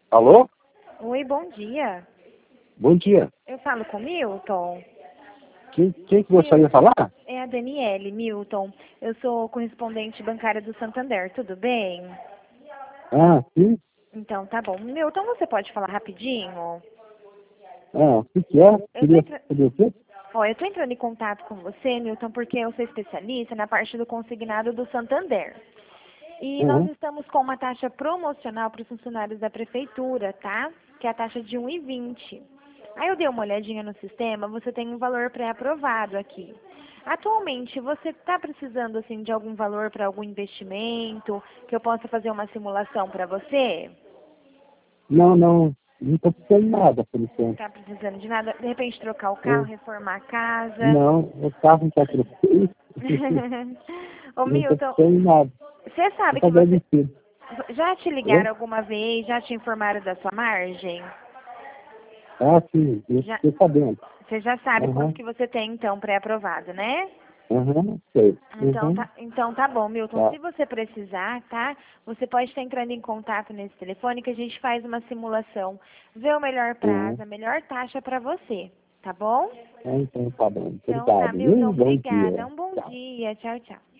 Alô? Oi, bom dia. Bom dia. Eu falo com Milton? Quem que gostaria de falar? É a Daniele, Milton. Eu sou correspondente bancária do Santander, tudo bem? Ah, sim. Então, tá bom. Milton, você pode falar rapidinho? Ah, o que é? Eu tô, Queria entra... saber o quê? Ó, eu tô entrando em contato com você, Milton, porque eu sou especialista na parte do consignado do Santander. E nós Uhum. estamos com uma taxa promocional para os funcionários da prefeitura, tá? Que é a taxa de 1,20. Aí eu dei uma olhadinha no sistema, você tem um valor pré-aprovado aqui. Atualmente, você está precisando assim de algum valor para algum investimento, que eu possa fazer uma simulação para você? Não estou precisando de nada, por enquanto. Está precisando de nada? De repente trocar o carro, É. reformar a casa? Não, o carro está tranquilo. Ô Não estou Milton, precisando de nada. você sabe Está que você agradecido. já te É? ligaram alguma vez, já te informaram da sua margem? Ah, sim, eu Já, estou sabendo. você já sabe quanto Aham, que você tem, então, pré-aprovado, né? sei. Uhum, Então tá bom, Milton. tá. Se você precisar, tá? Você pode estar entrando em contato nesse telefone que a gente faz uma simulação. Vê o melhor Uhum. prazo, a melhor taxa para você, tá bom? Então tá bom. Então tá, Obrigado, viu? Milton, Bom obrigada. dia. Um bom Tchau. dia. Tchau, tchau.